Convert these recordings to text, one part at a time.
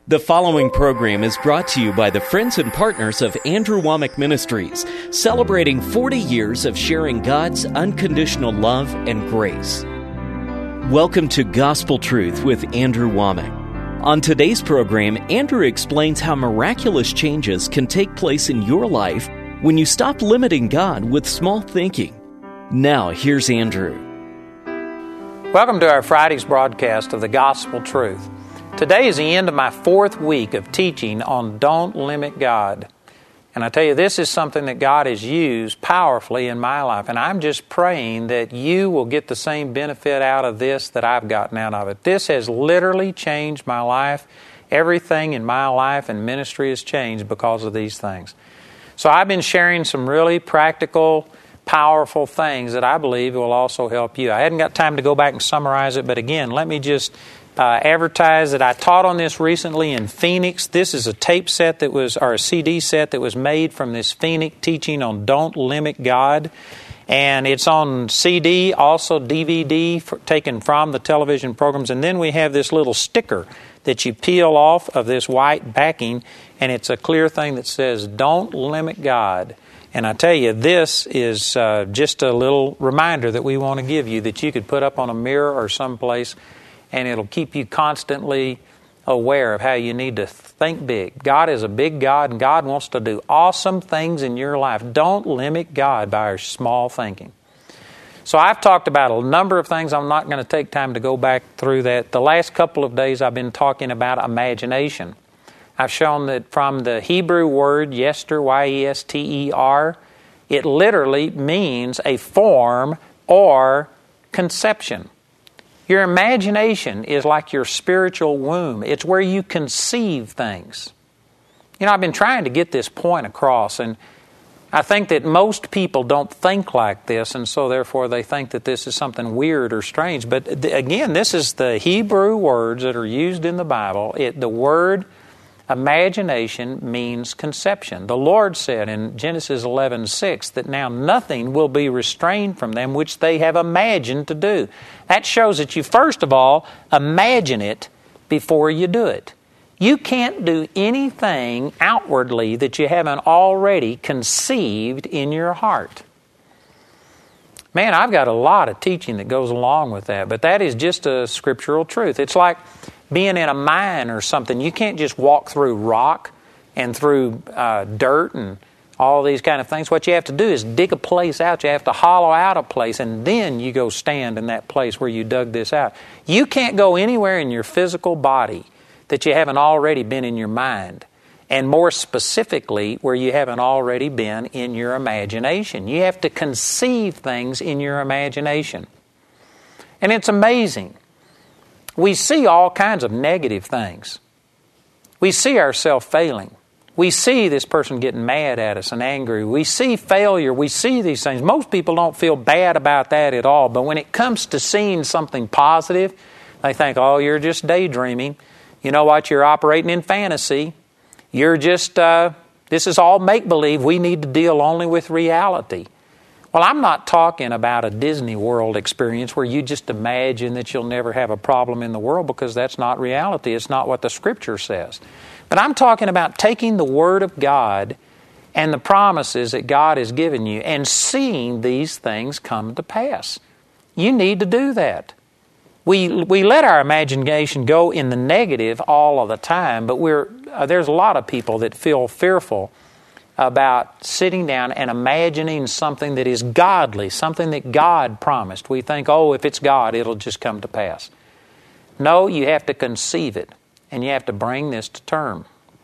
The following program is brought to you by the friends and partners of Andrew Wommack Ministries, celebrating 40 years of sharing God's unconditional love and grace. Welcome to Gospel Truth with Andrew Wommack. On today's program, Andrew explains how miraculous changes can take place in your life when you stop limiting God with small thinking. Now, here's Andrew. Welcome to our Friday's broadcast of the Gospel Truth. Today is the end of my 4th week of teaching on Don't Limit God. And I tell you, this is something that God has used powerfully in my life. And I'm just praying that you will get the same benefit out of this that I've gotten out of it. This has literally changed my life. Everything in my life and ministry has changed because of these things. So I've been sharing some really practical, powerful things that I believe will also help you. I hadn't got time to go back and summarize it, but again, let me just advertise that I taught on this recently in Phoenix. This is a tape set or a CD set that was made from this Phoenix teaching on Don't Limit God. And it's on CD, also DVD, taken from the television programs. And then we have this little sticker that you peel off of this white backing, and it's a clear thing that says, Don't Limit God. And I tell you, this is just a little reminder that we want to give you that you could put up on a mirror or someplace, and it'll keep you constantly aware of how you need to think big. God is a big God, and God wants to do awesome things in your life. Don't limit God by our small thinking. So I've talked about a number of things. I'm not going to take time to go back through that. The last couple of days I've been talking about imagination. I've shown that from the Hebrew word yester, Y-E-S-T-E-R, it literally means a form or conception. Your imagination is like your spiritual womb. It's where you conceive things. You know, I've been trying to get this point across, and I think that most people don't think like this, and so therefore they think that this is something weird or strange. But again, this is the Hebrew words that are used in the Bible. The word imagination means conception. The Lord said in Genesis 11:6 that now nothing will be restrained from them which they have imagined to do. That shows that you first of all imagine it before you do it. You can't do anything outwardly that you haven't already conceived in your heart. Man, I've got a lot of teaching that goes along with that, but that is just a scriptural truth. It's like being in a mine or something. You can't just walk through rock and through dirt and all these kind of things. What you have to do is dig a place out. You have to hollow out a place, and then you go stand in that place where you dug this out. You can't go anywhere in your physical body that you haven't already been in your mind, and more specifically, where you haven't already been in your imagination. You have to conceive things in your imagination. And it's amazing. We see all kinds of negative things. We see ourselves failing. We see this person getting mad at us and angry. We see failure. We see these things. Most people don't feel bad about that at all. But when it comes to seeing something positive, they think, oh, you're just daydreaming. You know what? You're operating in fantasy. You're just, this is all make-believe. We need to deal only with reality. Well, I'm not talking about a Disney World experience where you just imagine that you'll never have a problem in the world, because that's not reality. It's not what the Scripture says. But I'm talking about taking the Word of God and the promises that God has given you and seeing these things come to pass. You need to do that. We let our imagination go in the negative all of the time, but there's a lot of people that feel fearful about sitting down and imagining something that is godly, something that God promised. We think, oh, if it's God, it'll just come to pass. No, you have to conceive it, and you have to bring this to term.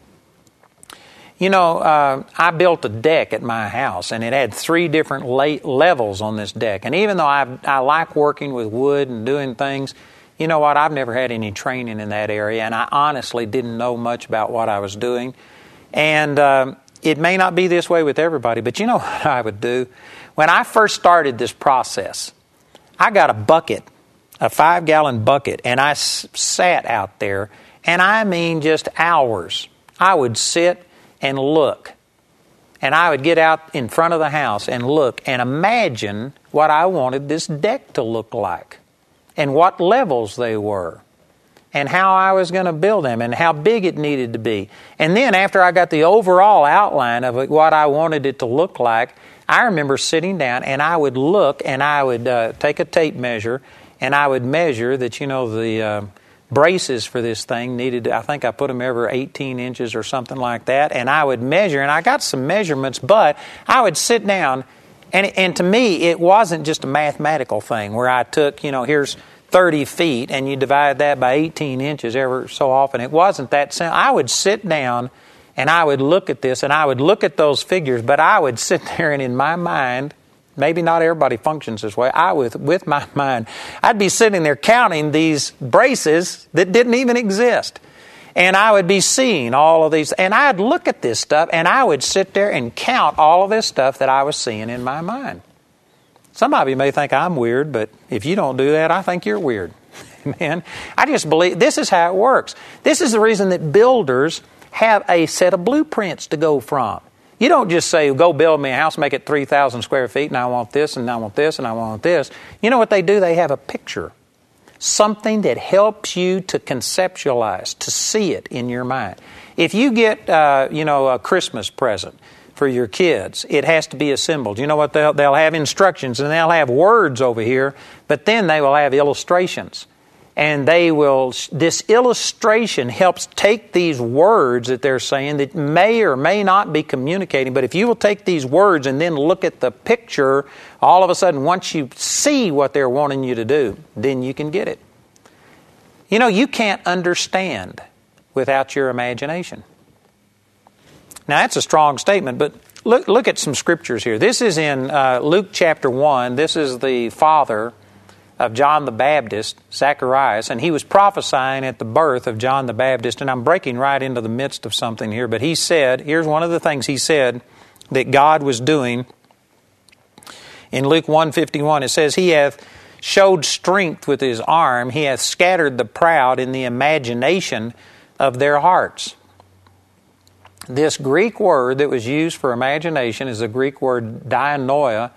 You know, I built a deck at my house, and it had 3 different levels on this deck. And even though I like working with wood and doing things, you know what? I've never had any training in that area, and I honestly didn't know much about what I was doing. And it may not be this way with everybody, but you know what I would do? When I first started this process, I got a bucket, a 5-gallon bucket, and I sat out there, and I mean just hours. I would sit and look, and I would get out in front of the house and look and imagine what I wanted this deck to look like and what levels they were. and how I was going to build them and how big it needed to be. And then after I got the overall outline of what I wanted it to look like, I remember sitting down and I would look and I would take a tape measure and I would measure that, the braces for this thing needed, I think I put them every 18 inches or something like that, and I would measure, and I got some measurements, but I would sit down, and to me, it wasn't just a mathematical thing where I took, here's 30 feet, and you divide that by 18 inches ever so often. It wasn't that simple. I would sit down, and I would look at this, and I would look at those figures, but I would sit there, and in my mind, maybe not everybody functions this way, with my mind, I'd be sitting there counting these braces that didn't even exist. And I would be seeing all of these, and I'd look at this stuff, and I would sit there and count all of this stuff that I was seeing in my mind. Some of you may think I'm weird, but if you don't do that, I think you're weird. Man, I just believe this is how it works. This is the reason that builders have a set of blueprints to go from. You don't just say, go build me a house, make it 3,000 square feet, and I want this, and I want this, and I want this. You know what they do? They have a picture. Something that helps you to conceptualize, to see it in your mind. If you get, a Christmas present for your kids, it has to be assembled. You know what? They'll have instructions, and they'll have words over here, but then they will have illustrations. And this illustration helps take these words that they're saying that may or may not be communicating, but if you will take these words and then look at the picture, all of a sudden, once you see what they're wanting you to do, then you can get it. You can't understand without your imagination. Now, that's a strong statement, but look at some scriptures here. This is in Luke chapter 1. This is the father of John the Baptist, Zacharias, and he was prophesying at the birth of John the Baptist, and I'm breaking right into the midst of something here, but he said, here's one of the things he said that God was doing. In Luke 1:51, it says, He hath showed strength with His arm, He hath scattered the proud in the imagination of their hearts. This Greek word that was used for imagination is the Greek word dianoia,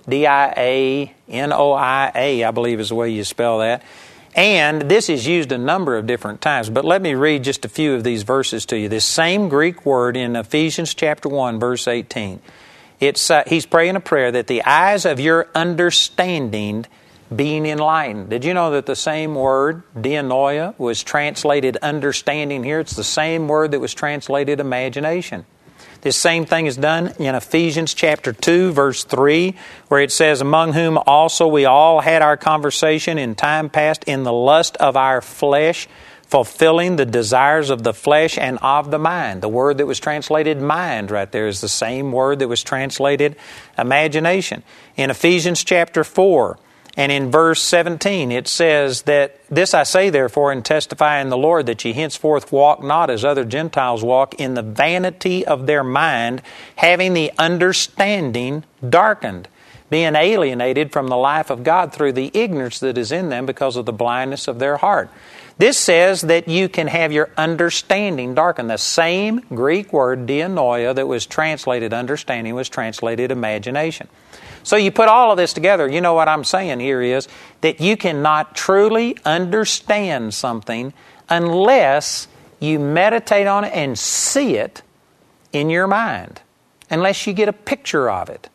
D-I-A-N-O-I-A, I believe is the way you spell that. And this is used a number of different times. But let me read just a few of these verses to you. This same Greek word in Ephesians chapter 1, verse 18. He's praying a prayer that the eyes of your understanding being enlightened. Did you know that the same word, dianoia, was translated understanding here? It's the same word that was translated imagination. This same thing is done in Ephesians chapter 2, verse 3, where it says, Among whom also we all had our conversation in time past in the lust of our flesh, fulfilling the desires of the flesh and of the mind. The word that was translated mind right there is the same word that was translated imagination. In Ephesians chapter 4, and in verse 17, it says that, This I say therefore and testify in the Lord, that ye henceforth walk not as other Gentiles walk, in the vanity of their mind, having the understanding darkened, being alienated from the life of God through the ignorance that is in them because of the blindness of their heart. This says that you can have your understanding darkened. The same Greek word, dianoia, that was translated understanding was translated imagination. So you put all of this together, you know what I'm saying here is that you cannot truly understand something unless you meditate on it and see it in your mind, unless you get a picture of it.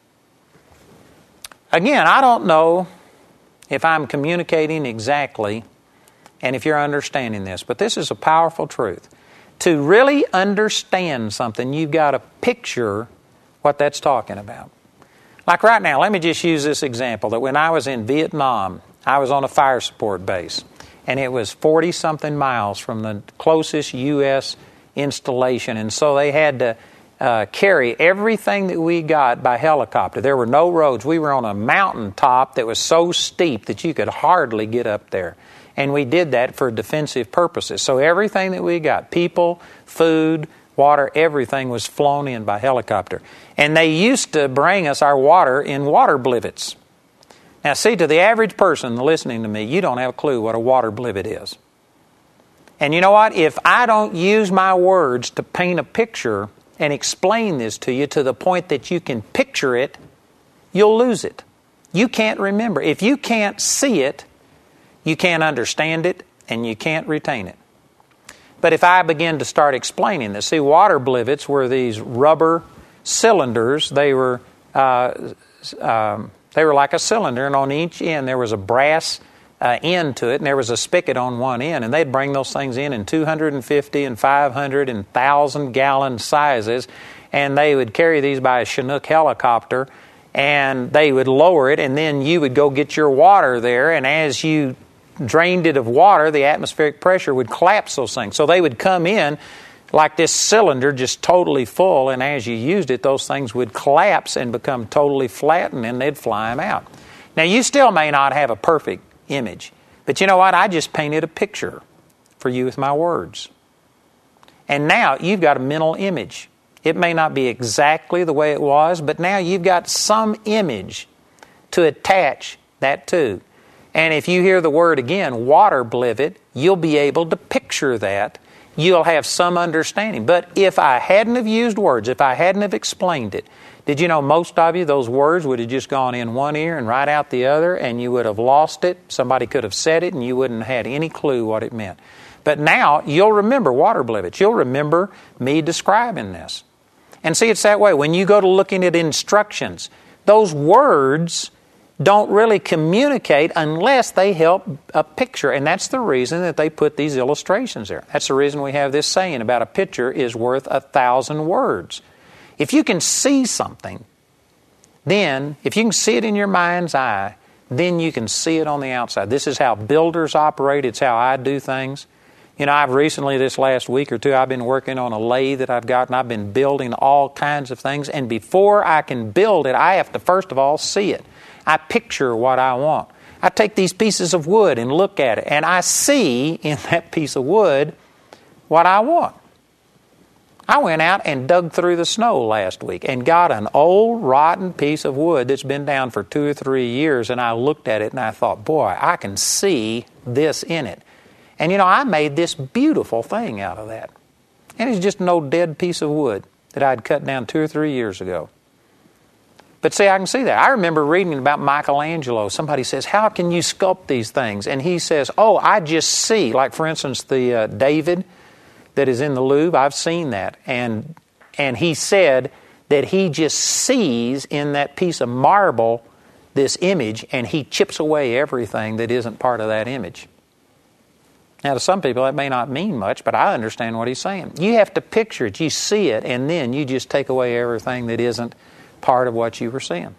Again, I don't know if I'm communicating exactly and if you're understanding this, but this is a powerful truth. To really understand something, you've got to picture what that's talking about. Like right now, let me just use this example, that when I was in Vietnam, I was on a fire support base, and it was 40-something miles from the closest U.S. installation, and so they had to carry everything that we got by helicopter. There were no roads. We were on a mountain top that was so steep that you could hardly get up there, and we did that for defensive purposes. So everything that we got, people, food, water, everything was flown in by helicopter. And they used to bring us our water in water blivets. Now see, to the average person listening to me, you don't have a clue what a water blivet is. And you know what? If I don't use my words to paint a picture and explain this to you to the point that you can picture it, you'll lose it. You can't remember. If you can't see it, you can't understand it, and you can't retain it. But if I begin to start explaining this, see, water blivets were these rubber cylinders. They were like a cylinder, and on each end there was a brass end to it, and there was a spigot on one end, and they'd bring those things in 250 and 500 and 1,000-gallon sizes, and they would carry these by a Chinook helicopter, and they would lower it, and then you would go get your water there, and as you drained it of water, the atmospheric pressure would collapse those things. So they would come in like this cylinder, just totally full, and as you used it, those things would collapse and become totally flattened, and they'd fly them out. Now, you still may not have a perfect image, but you know what? I just painted a picture for you with my words. And now you've got a mental image. It may not be exactly the way it was, but now you've got some image to attach that to. And if you hear the word again, water blivet, you'll be able to picture that. You'll have some understanding. But if I hadn't have used words, if I hadn't have explained it, did you know most of you, those words would have just gone in one ear and right out the other, and you would have lost it. Somebody could have said it, and you wouldn't have had any clue what it meant. But now you'll remember water blivets. You'll remember me describing this. And see, it's that way. When you go to looking at instructions, those words don't really communicate unless they help a picture. And that's the reason that they put these illustrations there. That's the reason we have this saying about a picture is worth 1,000 words. If you can see something, then, if you can see it in your mind's eye, then you can see it on the outside. This is how builders operate. It's how I do things. You know, I've recently, this last week or two, I've been working on a lathe that I've got, and I've been building all kinds of things. And before I can build it, I have to first of all see it. I picture what I want. I take these pieces of wood and look at it, and I see in that piece of wood what I want. I went out and dug through the snow last week and got an old rotten piece of wood that's been down for 2 or 3 years, and I looked at it and I thought, boy, I can see this in it. And you know, I made this beautiful thing out of that. And it's just an old dead piece of wood that I'd cut down 2 or 3 years ago. But see, I can see that. I remember reading about Michelangelo. Somebody says, how can you sculpt these things? And he says, oh, I just see. Like, for instance, the David that is in the Louvre, I've seen that. And he said that he just sees in that piece of marble this image, and he chips away everything that isn't part of that image. Now, to some people, that may not mean much, but I understand what he's saying. You have to picture it. You see it, and then you just take away everything that isn't part of what you were seeing.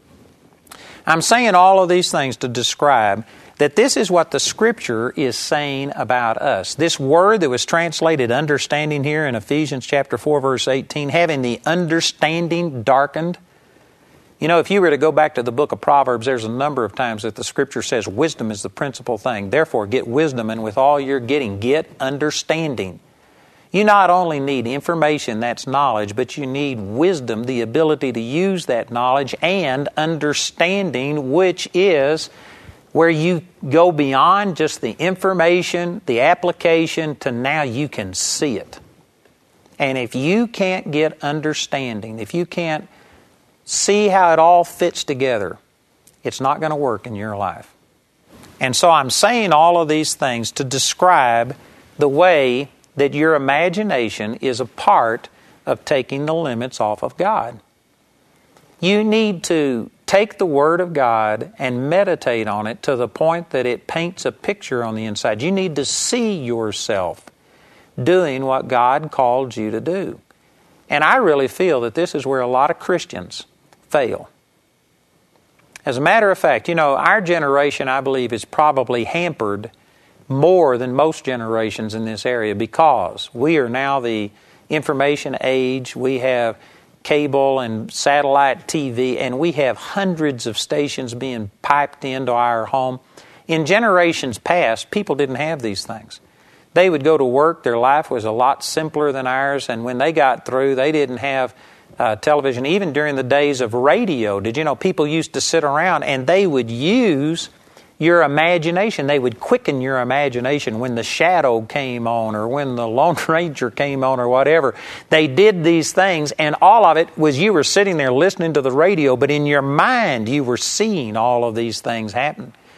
I'm saying all of these things to describe that this is what the Scripture is saying about us. This word that was translated understanding here in Ephesians chapter 4, verse 18, having the understanding darkened. You know, if you were to go back to the book of Proverbs, there's a number of times that the Scripture says wisdom is the principal thing. Therefore, get wisdom, and with all you're getting, get understanding. You not only need information, that's knowledge, but you need wisdom, the ability to use that knowledge, and understanding, which is where you go beyond just the information, the application, to now you can see it. And if you can't get understanding, if you can't see how it all fits together, it's not going to work in your life. And so I'm saying all of these things to describe the way that your imagination is a part of taking the limits off of God. You need to take the Word of God and meditate on it to the point that it paints a picture on the inside. You need to see yourself doing what God called you to do. And I really feel that this is where a lot of Christians fail. As a matter of fact, you know, our generation, I believe, is probably hampered more than most generations in this area because we are now the information age. We have cable and satellite TV, and we have hundreds of stations being piped into our home. In generations past, people didn't have these things. They would go to work. Their life was a lot simpler than ours, and when they got through, they didn't have television. Even during the days of radio, did you know people used to sit around and they would use your imagination. They would quicken your imagination when the Shadow came on or when the Lone Ranger came on or whatever. They did these things, and all of it was you were sitting there listening to the radio, but in your mind you were seeing all of these things happen.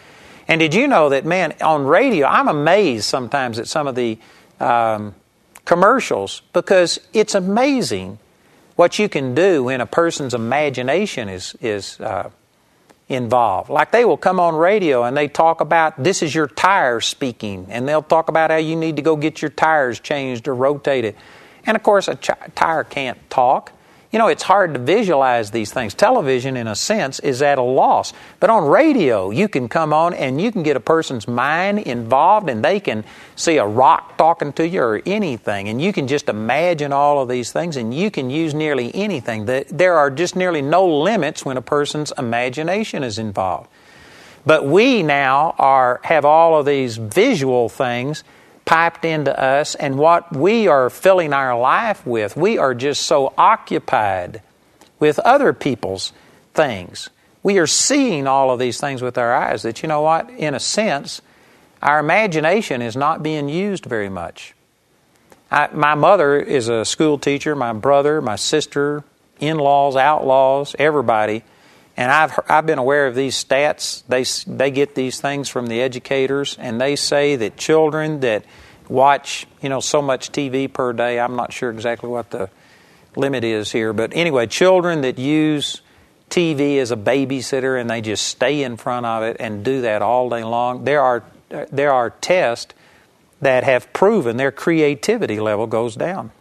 And did you know that, man, on radio, I'm amazed sometimes at some of the commercials, because it's amazing what you can do when a person's imagination is involved. Like, they will come on radio and they talk about, this is your tire speaking, and they'll talk about how you need to go get your tires changed or rotated. And of course, a tire can't talk. You know, it's hard to visualize these things. Television, in a sense, is at a loss. But on radio, you can come on and you can get a person's mind involved, and they can see a rock talking to you or anything. And you can just imagine all of these things, and you can use nearly anything. There are just nearly no limits when a person's imagination is involved. But we now have all of these visual things piped into us, and what we are filling our life with, we are just so occupied with other people's things. We are seeing all of these things with our eyes that, you know what, in a sense, our imagination is not being used very much. My mother is a school teacher, my brother, my sister, in-laws, outlaws, everybody. And I've been aware of these stats. They get these things from the educators, and they say that children that watch, so much TV per day, I'm not sure exactly what the limit is here, but anyway, children that use TV as a babysitter and they just stay in front of it and do that all day long, there are tests that have proven their creativity level goes down.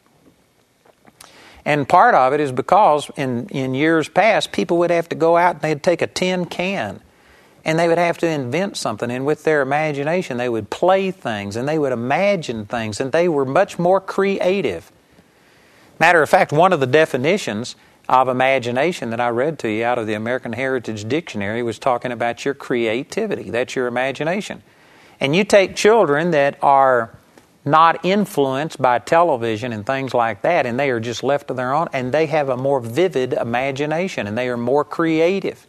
And part of it is because in years past, people would have to go out and they'd take a tin can and they would have to invent something. And with their imagination, they would play things and they would imagine things, and they were much more creative. Matter of fact, one of the definitions of imagination that I read to you out of the American Heritage Dictionary was talking about your creativity. That's your imagination. And you take children that are not influenced by television and things like that, and they are just left to their own, and they have a more vivid imagination, and they are more creative.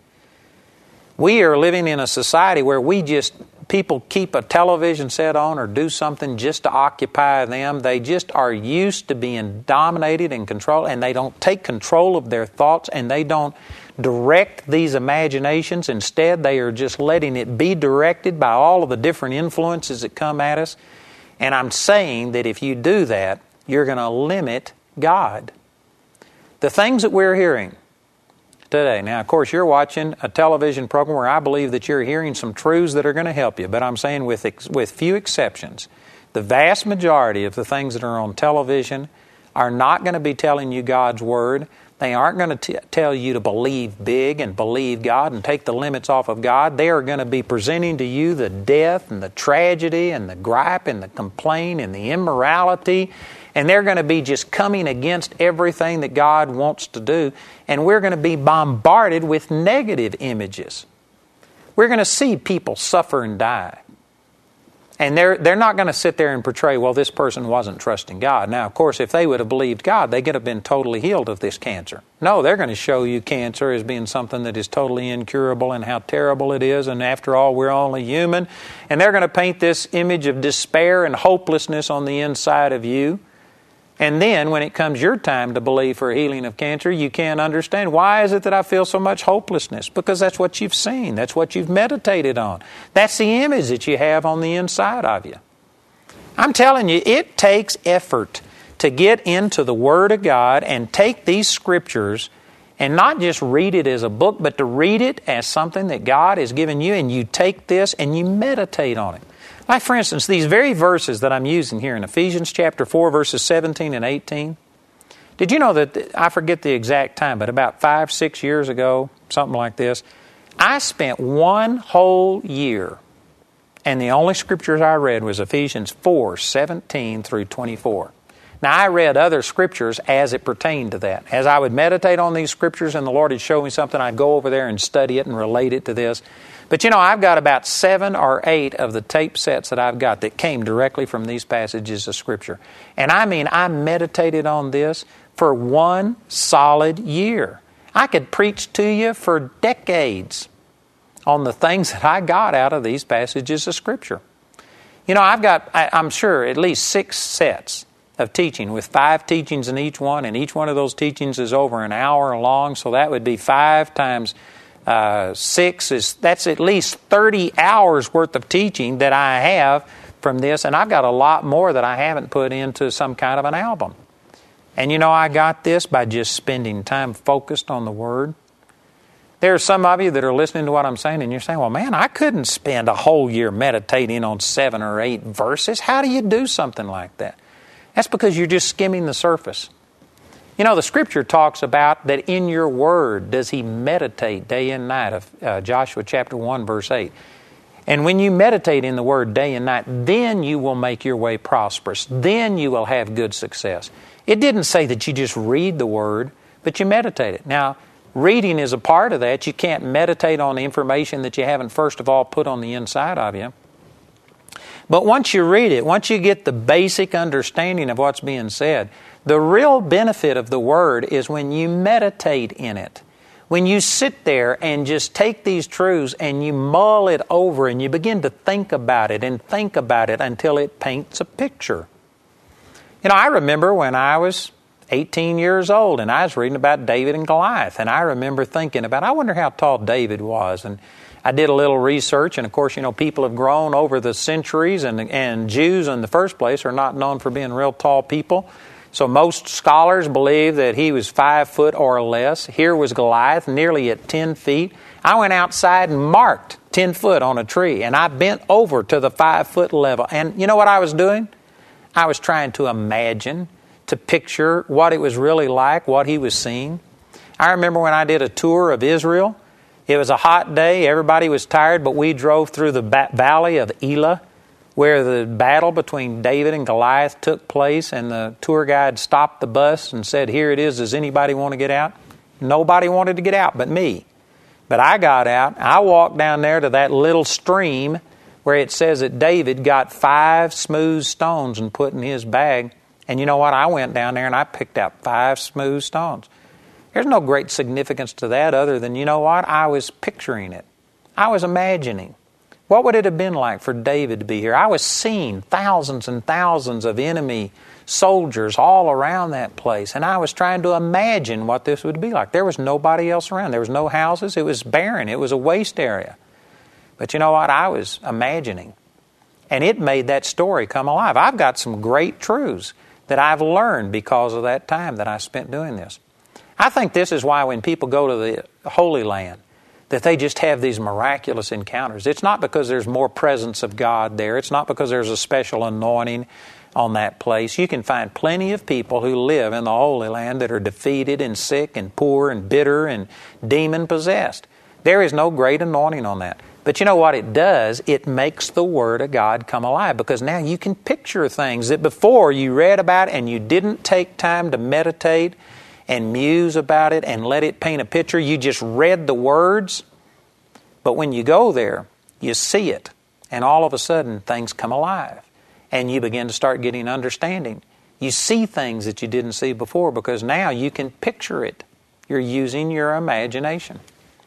We are living in a society where people keep a television set on or do something just to occupy them. They just are used to being dominated and controlled, and they don't take control of their thoughts, and they don't direct these imaginations. Instead, they are just letting it be directed by all of the different influences that come at us. And I'm saying that if you do that, you're going to limit God. The things that we're hearing today. Now, of course, you're watching a television program where I believe that you're hearing some truths that are going to help you. But I'm saying with few exceptions, the vast majority of the things that are on television are not going to be telling you God's Word. They aren't going to tell you to believe big and believe God and take the limits off of God. They are going to be presenting to you the death and the tragedy and the gripe and the complaint and the immorality. And they're going to be just coming against everything that God wants to do. And we're going to be bombarded with negative images. We're going to see people suffer and die. And they're not going to sit there and portray, well, this person wasn't trusting God. Now, of course, if they would have believed God, they could have been totally healed of this cancer. No, they're going to show you cancer as being something that is totally incurable and how terrible it is. And after all, we're only human. And they're going to paint this image of despair and hopelessness on the inside of you. And then when it comes your time to believe for healing of cancer, you can't understand. Why is it that I feel so much hopelessness? Because that's what you've seen. That's what you've meditated on. That's the image that you have on the inside of you. I'm telling you, it takes effort to get into the Word of God and take these Scriptures and not just read it as a book, but to read it as something that God has given you, and you take this and you meditate on it. Like, for instance, these very verses that I'm using here in Ephesians chapter 4, verses 17 and 18. Did you know that, I forget the exact time, but about 5-6 years ago, something like this, I spent one whole year, and the only scriptures I read was Ephesians 4, 17 through 24. Now, I read other scriptures as it pertained to that. As I would meditate on these scriptures and the Lord would show me something, I'd go over there and study it and relate it to this. But you know, I've got about 7 or 8 of the tape sets that I've got that came directly from these passages of Scripture. And I mean, I meditated on this for one solid year. I could preach to you for decades on the things that I got out of these passages of Scripture. You know, I've got, I'm sure, at least 6 sets of teaching with 5 teachings in each one, and each one of those teachings is over an hour long, so that would be 5 times That's at least 30 hours worth of teaching that I have from this, and I've got a lot more that I haven't put into some kind of an album. And I got this by just spending time focused on the Word. There are some of you that are listening to what I'm saying, and you're saying, well, man, I couldn't spend a whole year meditating on 7 or 8 verses. How do you do something like that? That's because you're just skimming the surface. The Scripture talks about that in your Word does He meditate day and night, of Joshua chapter 1, verse 8. And when you meditate in the Word day and night, then you will make your way prosperous. Then you will have good success. It didn't say that you just read the Word, but you meditate it. Now, reading is a part of that. You can't meditate on the information that you haven't first of all put on the inside of you. But once you read it, once you get the basic understanding of what's being said, the real benefit of the Word is when you meditate in it. When you sit there and just take these truths and you mull it over and you begin to think about it until it paints a picture. I remember when I was 18 years old, and I was reading about David and Goliath, and I remember thinking about, I wonder how tall David was, and I did a little research, and of course, people have grown over the centuries, and Jews in the first place are not known for being real tall people, so most scholars believe that he was 5 foot or less. Here was Goliath, nearly at 10 feet. I went outside and marked 10 foot on a tree, and I bent over to the 5 foot level, and you know what I was doing? I was trying to imagine, to picture what it was really like, what he was seeing. I remember when I did a tour of Israel. It was a hot day. Everybody was tired, but we drove through the valley of Elah, where the battle between David and Goliath took place, and the tour guide stopped the bus and said, here it is, does anybody want to get out? Nobody wanted to get out but me. But I got out. I walked down there to that little stream where it says that David got 5 smooth stones and put in his bag. And you know what? I went down there and I picked out 5 smooth stones. There's no great significance to that other than, you know what? I was picturing it. I was imagining. What would it have been like for David to be here? I was seeing thousands and thousands of enemy soldiers all around that place. And I was trying to imagine what this would be like. There was nobody else around. There was no houses. It was barren. It was a waste area. But you know what? I was imagining. And it made that story come alive. I've got some great truths that I've learned because of that time that I spent doing this. I think this is why when people go to the Holy Land, that they just have these miraculous encounters. It's not because there's more presence of God there. It's not because there's a special anointing on that place. You can find plenty of people who live in the Holy Land that are defeated and sick and poor and bitter and demon-possessed. There is no great anointing on that. But you know what it does? It makes the Word of God come alive, because now you can picture things that before you read about and you didn't take time to meditate and muse about it and let it paint a picture. You just read the words. But when you go there, you see it. And all of a sudden, things come alive. And you begin to start getting understanding. You see things that you didn't see before because now you can picture it. You're using your imagination.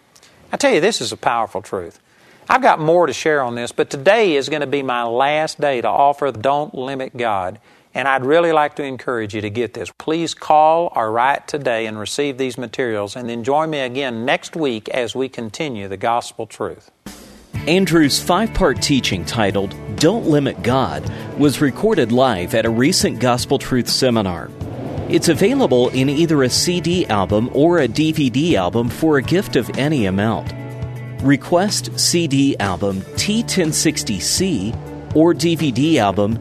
I tell you, this is a powerful truth. I've got more to share on this, but today is going to be my last day to offer Don't Limit God. And I'd really like to encourage you to get this. Please call or write today and receive these materials, and then join me again next week as we continue the gospel truth. Andrew's 5-part teaching titled Don't Limit God was recorded live at a recent Gospel Truth seminar. It's available in either a CD album or a DVD album for a gift of any amount. Request CD album T1060C or DVD album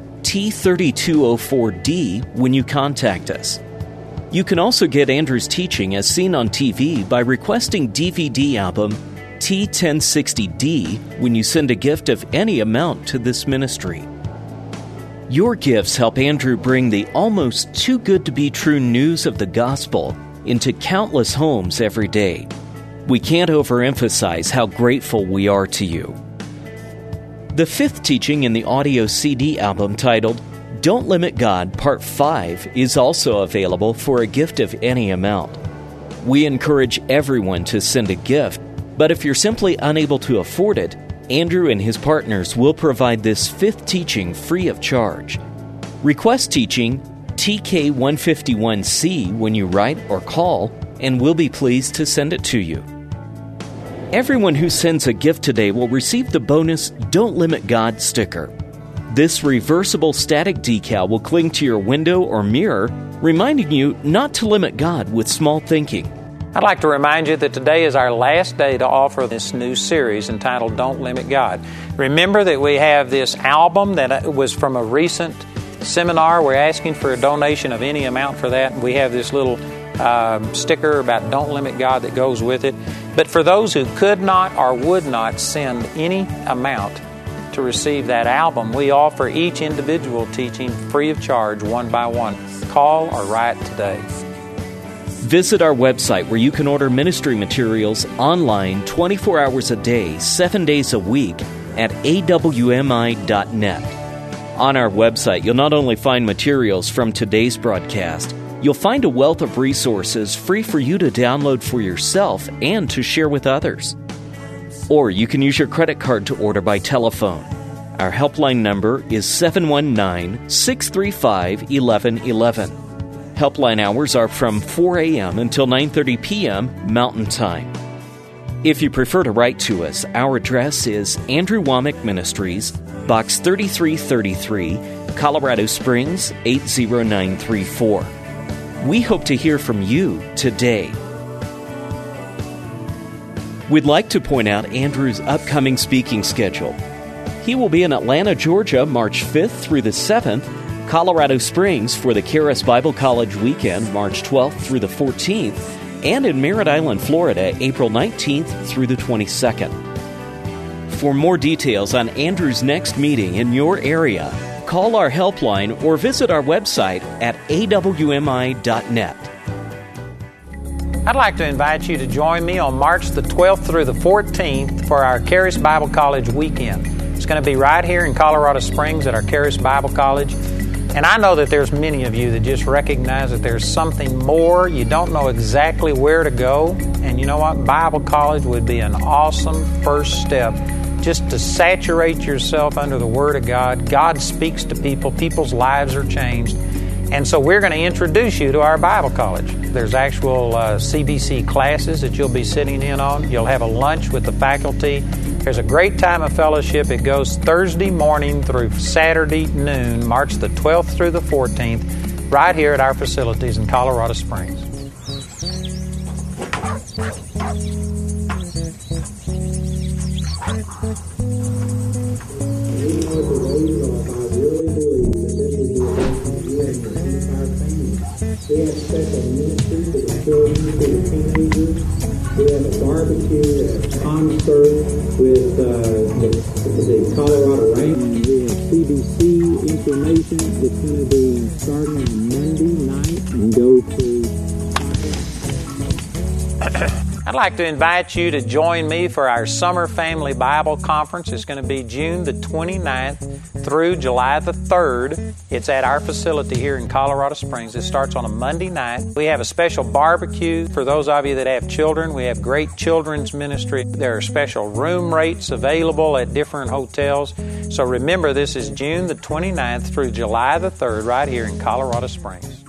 T3204D when you contact us. You can also get Andrew's teaching as seen on TV by requesting DVD album T1060D when you send a gift of any amount to this ministry. Your gifts help Andrew bring the almost too good to be true news of the gospel into countless homes every day. We can't overemphasize how grateful we are to you. The 5th teaching in the audio CD album titled Don't Limit God Part 5 is also available for a gift of any amount. We encourage everyone to send a gift, but if you're simply unable to afford it, Andrew and his partners will provide this 5th teaching free of charge. Request teaching TK151C when you write or call, and we'll be pleased to send it to you. Everyone who sends a gift today will receive the bonus Don't Limit God sticker. This reversible static decal will cling to your window or mirror, reminding you not to limit God with small thinking. I'd like to remind you that today is our last day to offer this new series entitled Don't Limit God. Remember that we have this album that was from a recent seminar. We're asking for a donation of any amount for that. We have this little sticker about Don't Limit God that goes with it. But for those who could not or would not send any amount to receive that album, we offer each individual teaching free of charge, one by one. Call or write today. Visit our website where you can order ministry materials online 24 hours a day, 7 days a week at awmi.net. On our website, you'll not only find materials from today's broadcast, you'll find a wealth of resources free for you to download for yourself and to share with others. Or you can use your credit card to order by telephone. Our helpline number is 719-635-1111. Helpline hours are from 4 a.m. until 9:30 p.m. Mountain Time. If you prefer to write to us, our address is Andrew Wommack Ministries, Box 3333, Colorado Springs, 80934. We hope to hear from you today. We'd like to point out Andrew's upcoming speaking schedule. He will be in Atlanta, Georgia, March 5th through the 7th, Colorado Springs for the Charis Bible College weekend, March 12th through the 14th, and in Merritt Island, Florida, April 19th through the 22nd. For more details on Andrew's next meeting in your area, call our helpline or visit our website at awmi.net. I'd like to invite you to join me on March the 12th through the 14th for our Charis Bible College weekend. It's going to be right here in Colorado Springs at our Charis Bible College. And I know that there's many of you that just recognize that there's something more. You don't know exactly where to go. And you know what? Bible college would be an awesome first step just to saturate yourself under the Word of God. God speaks to people. People's lives are changed. And so we're going to introduce you to our Bible college. There's actual CBC classes that you'll be sitting in on. You'll have a lunch with the faculty. There's a great time of fellowship. It goes Thursday morning through Saturday noon, March the 12th through the 14th, right here at our facilities in Colorado Springs. We have special ministry for the children, for the teenagers. We have a barbecue, a concert with the Colorado Rangers. We have CBC information that's going to be starting on Monday night and go to I'd like to invite you to join me for our Summer Family Bible Conference. It's going to be June the 29th through July the 3rd. It's at our facility here in Colorado Springs. It starts on a Monday night. We have a special barbecue for those of you that have children. We have great children's ministry. There are special room rates available at different hotels. So remember, this is June the 29th through July the 3rd right here in Colorado Springs.